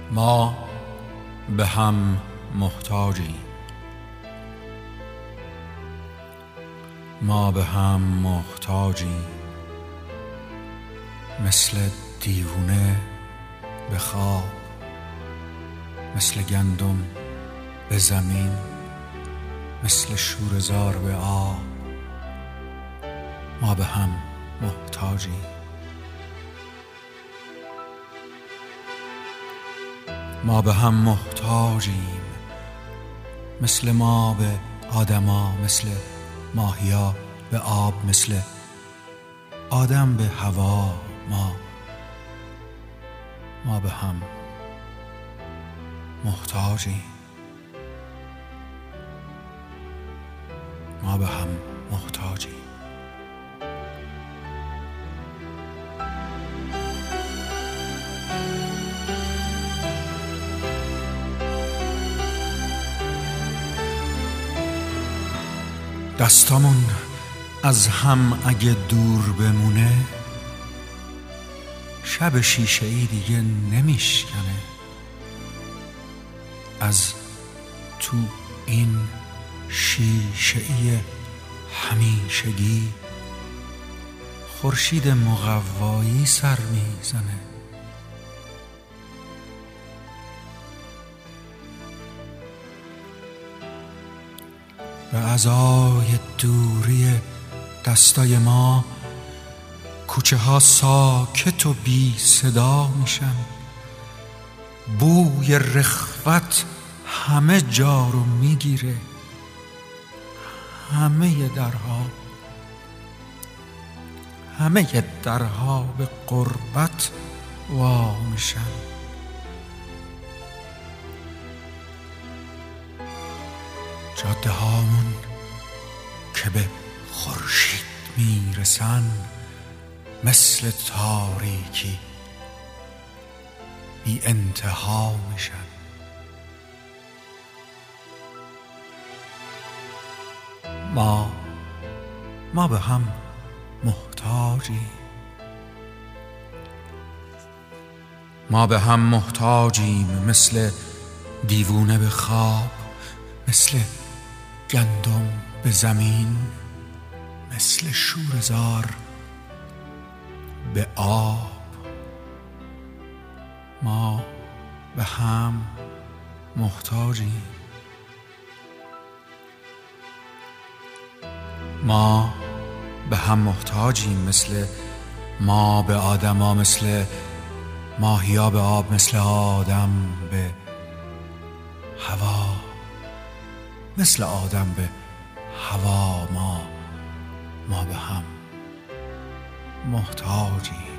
ما به هم محتاجیم. ما به هم محتاجیم، مثل دیوونه به خواب، مثل گندم به زمین، مثل شوره‌زار به آب. ما به هم محتاجیم. ما به هم محتاجیم، مثل ما به آدما، مثل ماهیا به آب، مثل آدم به هوا. ما به هم محتاجیم. ما به هم محتاجیم. دستامون از هم اگه دور بمونه، شب شیشه‌ای دیگه نمیشکنه. از تو این شیشه‌ای همیشگی خورشید مقوایی سر میزنه. به ازای دوری دستای ما کوچه ها ساکت و بی صدا میشن. بوی رخوت همه جا رو میگیره. همه درها به غربت وا میشن. جاده هامون که به خورشید میرسن، مثل تاریکی بی انتها میشن. ما به هم محتاجیم. ما به هم محتاجیم، مثل دیوونه به خواب، مثل گندم به زمین، مثل شوره‌زار به آب. ما به هم محتاجیم. ما به هم محتاجیم، مثل ما به آدما، مثل ماهیا به آب، مثل آدم به هوا، مثل آدم به هوا. ما به هم محتاجیم.